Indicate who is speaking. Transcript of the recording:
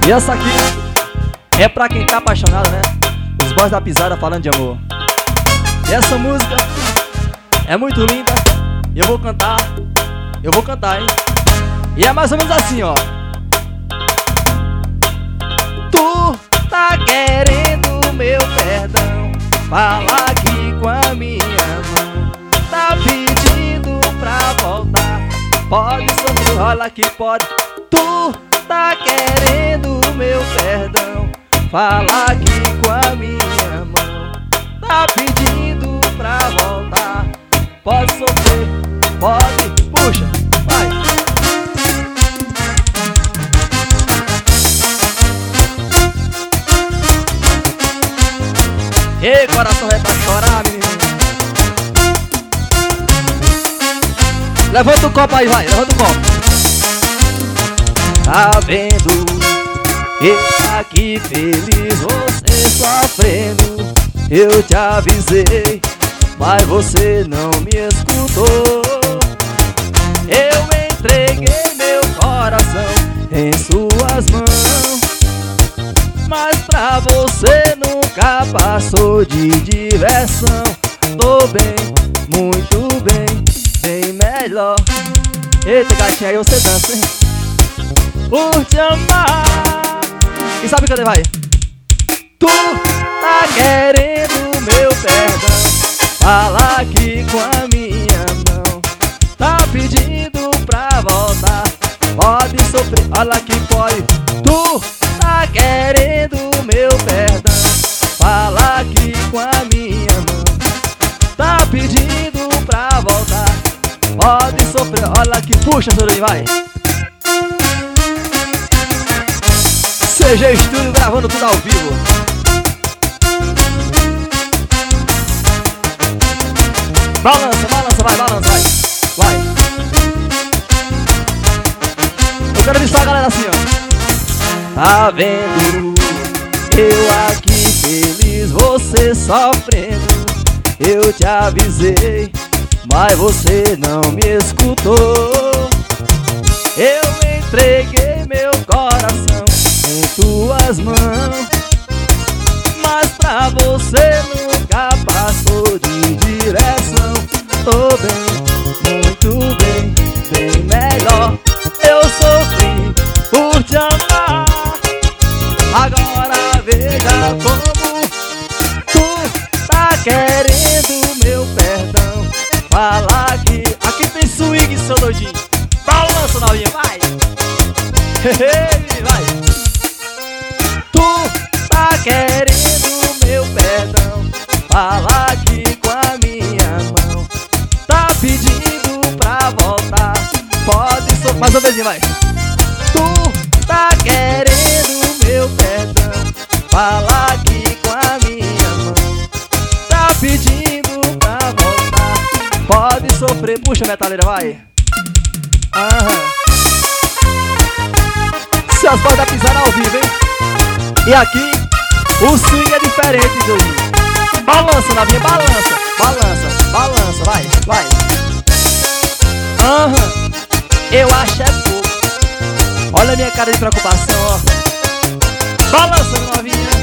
Speaker 1: E essa aqui é pra quem tá apaixonado, né? Os boys da pisada falando de amor. E essa música é muito linda. E eu vou cantar, hein? E é mais ou menos assim, ó. Tu tá querendo meu perdão, fala aqui com a minha mão. Tá pedindo pra voltar, pode sorrir, olha que pode. Tu tá querendo meu perdão, fala aqui com a minha mão. Tá pedindo pra voltar, pode sofrer, pode, puxa, vai. Ei, coração é pra chorar, menino. Levanta o copo aí, vai, levanta o copo. Tá vendo? Eu aqui feliz, você sofrendo. Eu te avisei, mas você não me escutou. Eu entreguei meu coração em suas mãos, mas pra você nunca passou de diversão. Tô bem, muito bem, bem melhor. Eita gatinha, aí você dança, hein? Por te amar. E sabe cadê, vai? Tu tá querendo meu perdão, fala aqui com a minha mão. Tá pedindo pra voltar, pode sofrer, olha que pode. Tu tá querendo meu perdão, fala aqui com a minha mão. Tá pedindo pra voltar, pode sofrer, olha que puxa, Sorinho, vai. CG Estúdio gravando tudo ao vivo. Balança, balança, vai, balança, vai. Vai. Eu quero ver só a galera assim, ó. Tá vendo? Eu aqui feliz, você sofrendo. Eu te avisei, mas você não me escutou. Eu entreguei meu coração em tuas mãos, mas pra você nunca passou de direção. Tô bem, muito bem, bem melhor. Eu sofri por te amar, agora veja como tu tá querendo meu perdão. Fala aqui tem swing, seu doidinho. Balança, novinha, vai. Vai. Tu tá querendo meu perdão, fala aqui com a minha mão. Tá pedindo pra voltar, pode sofrer. Mais uma vez, vai. Tu tá querendo meu perdão, fala aqui com a minha mão. Tá pedindo pra voltar, pode sofrer. Puxa, metaleira, vai. Seus boys da pisada ao vivo, hein? E aqui o swing é diferente, doidinho. Balança, novinha, balança, balança, balança, vai, vai. Eu acho é pouco. Olha a minha cara de preocupação, ó. Balança, novinha.